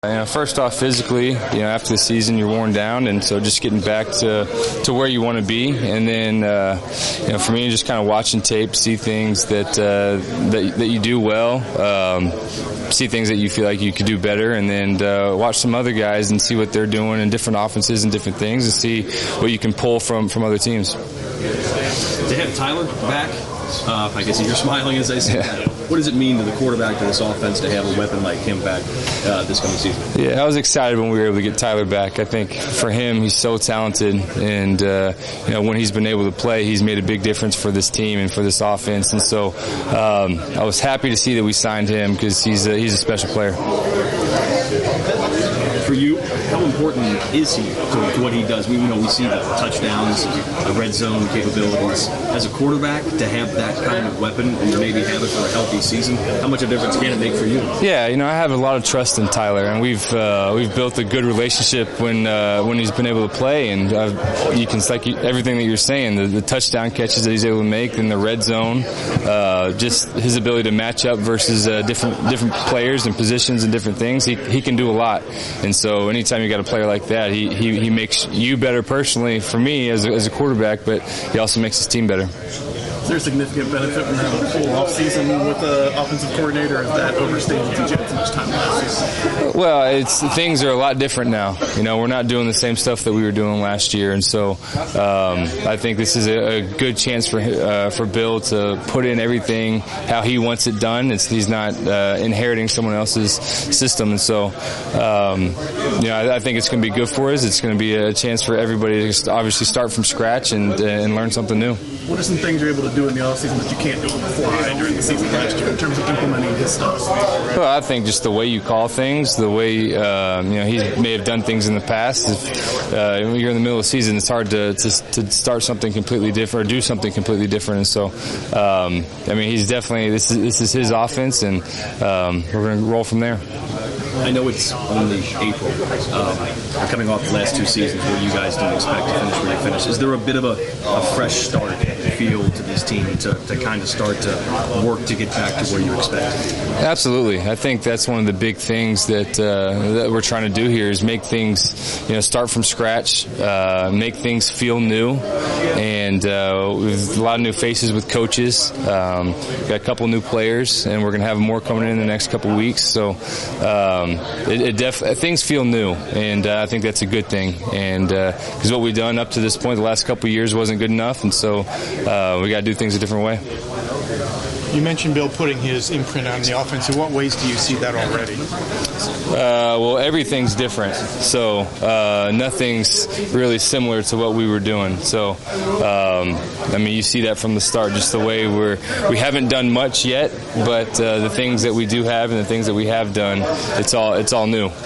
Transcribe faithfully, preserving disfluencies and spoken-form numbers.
You know, first off, physically, you know, after the season, you're worn down, and so just getting back to to where you want to be, and then uh, you know, for me, just kind of watching tape, see things that uh, that that you do well, um, see things that you feel like you could do better, and then uh, watch some other guys and see what they're doing in different offenses and different things, and see what you can pull from from other teams. To have Tyler back, uh, I guess you're smiling as I say yeah. that. What does it mean to the quarterback, to this offense, to have a weapon like him back uh, this coming season? Yeah, I was excited when we were able to get Tyler back. I think for him, he's so talented, and uh, you know, when he's been able to play, he's made a big difference for this team and for this offense. And so um, I was happy to see that we signed him because he's a, he's a special player. For you, how important is he to, to what he does? We you know we see the touchdowns, the red zone capabilities. As a quarterback, to have that kind of weapon and to maybe have it for a healthy season, how much of a difference can it make for you? Yeah, you know, I have a lot of trust in Tyler, and we've uh, we've built a good relationship when uh, when he's been able to play, and uh, you can like everything that you're saying, the, the touchdown catches that he's able to make in the red zone, uh, just his ability to match up versus uh, different different players and positions and different things. He he can do a lot, and so anytime you got a player like that, he he, he makes you better personally for me as a, as a quarterback, but he also makes his team better. Is there a significant benefit from having a full offseason with the offensive coordinator, or is that overstated since you had so much time last year? Well, it's things are a lot different now. You know, we're not doing the same stuff that we were doing last year, and so um, I think this is a, a good chance for uh, for Bill to put in everything how he wants it done. It's, he's not uh, inheriting someone else's system, and so um, you know, I, I think it's going to be good for us. It's going to be a chance for everybody to obviously start from scratch and uh, and learn something new. What are some things you're able to do in the offseason that you can't do on the fly during the season last year in terms of implementing his stuff? Well, I think just the way you call things, the way uh, you know he may have done things in the past. If uh, when you're in the middle of the season, it's hard to, to to start something completely different or do something completely different. And so, um, I mean, he's definitely this is this is his offense, and um, we're going to roll from there. I know it's only April, um, coming off the last two seasons where you guys didn't expect to finish where you finished. Is there a bit of a, a fresh start feel to this team to, to kind of start to work to get back to where you expect? Absolutely. I think that's one of the big things that uh, that we're trying to do here is make things, you know, start from scratch, uh, make things feel new, and uh, with a lot of new faces with coaches. Um, got a couple new players, and we're going to have more coming in the next couple weeks. So. Um, It, it def- things feel new, and uh, I think that's a good thing. And because uh, what we've done up to this point, the last couple of years, wasn't good enough, and so uh, we got to do things a different way. You mentioned Bill putting his imprint on the offense. In what ways do you see that already? Uh, well, everything's different, so uh, nothing's really similar to what we were doing. So, um, I mean, you see that from the start, just the way we're we haven't done much yet, but uh, the things that we do have and the things that we have done, it's all it's all new.